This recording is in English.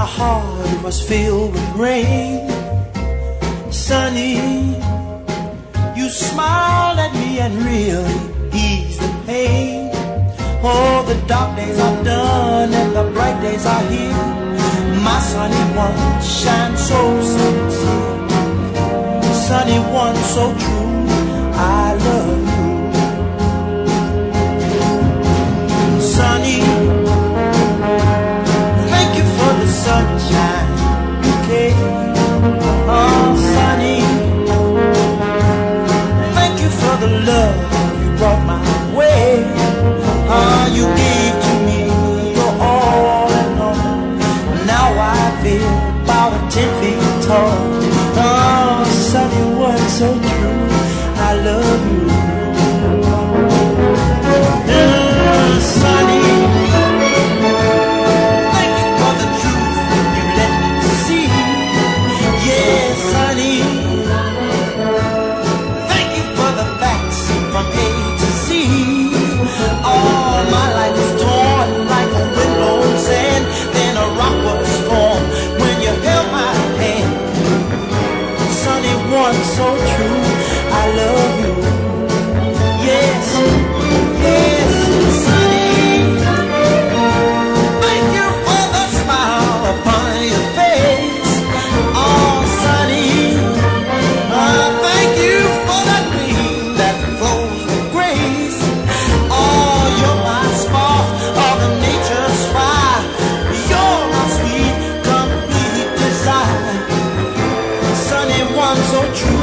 heart was filled with rain. Sunny, you smiled at me and really eased the pain. Oh, the dark days are done and the bright days are here. My sunny one shines so sincere. Sunny one so true, I love you. Sunny, thank you for the sunshine you gave. Oh, sunny, thank you for the love you brought my way. You gave to me your all and all. Now I feel about 10 feet tall. Oh, sunny one so true, I love you. Sunny, thank you for the truth you let me see. Yeah, sunny, thank you for the facts from A to Z. All my life was torn like a windblown sand. Then a rock was formed when you held my hand. Sunny one so true, I love you. Yes, yes, sunny, thank you for the smile upon your face. Oh, sunny, thank you for that green that flows with grace. Oh, you're my spark of the nature's fire. You're my sweet, complete desire. Sunny one so true,